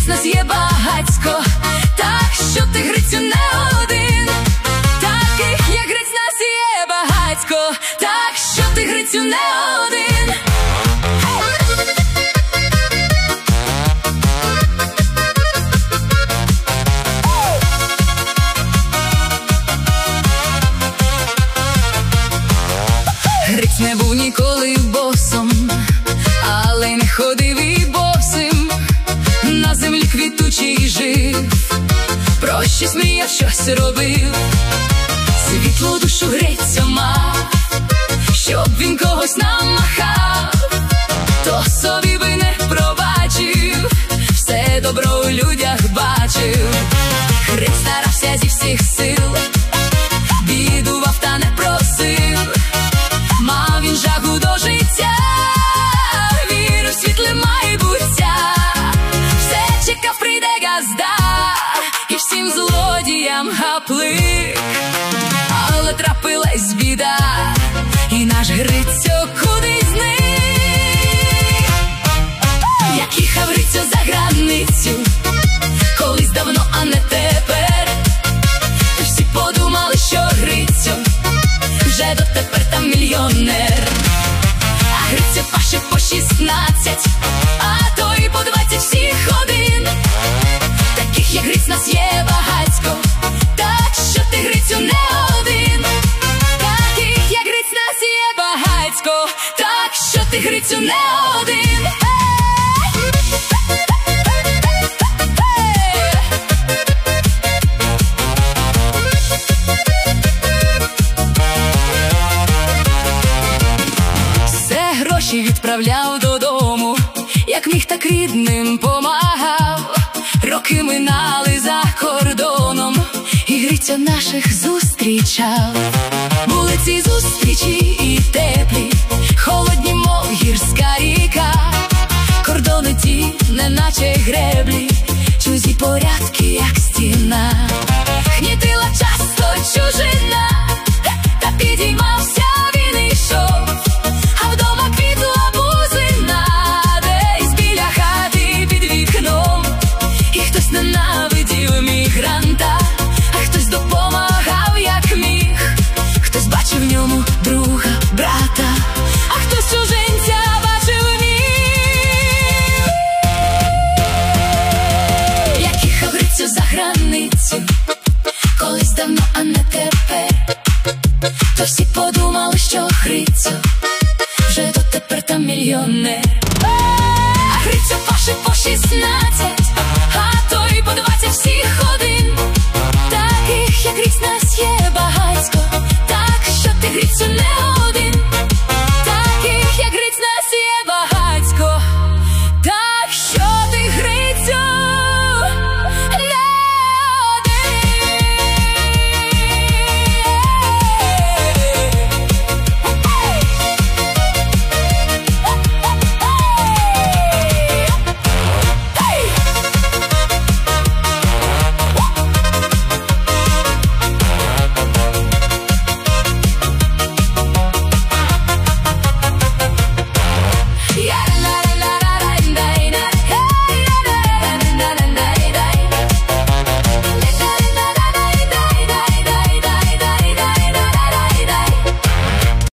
Гриць нас є багацько, так що ти, Грицю, не один. Таких, як Гриць, нас є багацько, так що ти, Грицю, не один. Гриць не був ніколи босом, але й не ходив і босим. На землі квітучий жив, про щось сміяв, щось робив. Світлу душу Грицьо мав, щоб він когось намахав, то собі би не пробачив, все добро у людях бачив. Гриць старався зі всіх сил, бідував та не просив. Мав він жагу до життя, віру в світле майбуття. Все чекав, прийде газда, і всім злодіям гаплик. Але трапилась біда, і наш Грицьо кудись зник. Як їхав Грицьо за границю, колись давно, а не тепер, то всі подумали, що Грицьо вже дотепер там мільйонер. А Грицьо паше по 16, а то і по 20 всіх один. Таких, як Гриць, нас є багацько, так що ти, Грицю, не один. Таких, як Гриць, нас є багацько, так що ти, Грицю, не один. Гроші відправляв додому, як міг, так рідним помагав. Роки минали за кордоном, і Грицьо наших зустрічав. Були ці зустрічі і теплі, холодні, мов гірська ріка. Кордони ті, неначе греблі, чужі порядки, як стіна. Гнітила часто чужина, та підіймався він і йшов. А вдома квітла бузина, десь біля хати під вікном. І хтось ненавидів мігранта, а хтось допомагав, як міг. Хтось бачив в ньому друга, брата, а хтось чужинця бачив в нім. Як їхав Грицьо за границю, колись давно, а не тепер, то всі подумали, що Грицьо вже дотепер там мільйонер. А Грицьо паше по 16,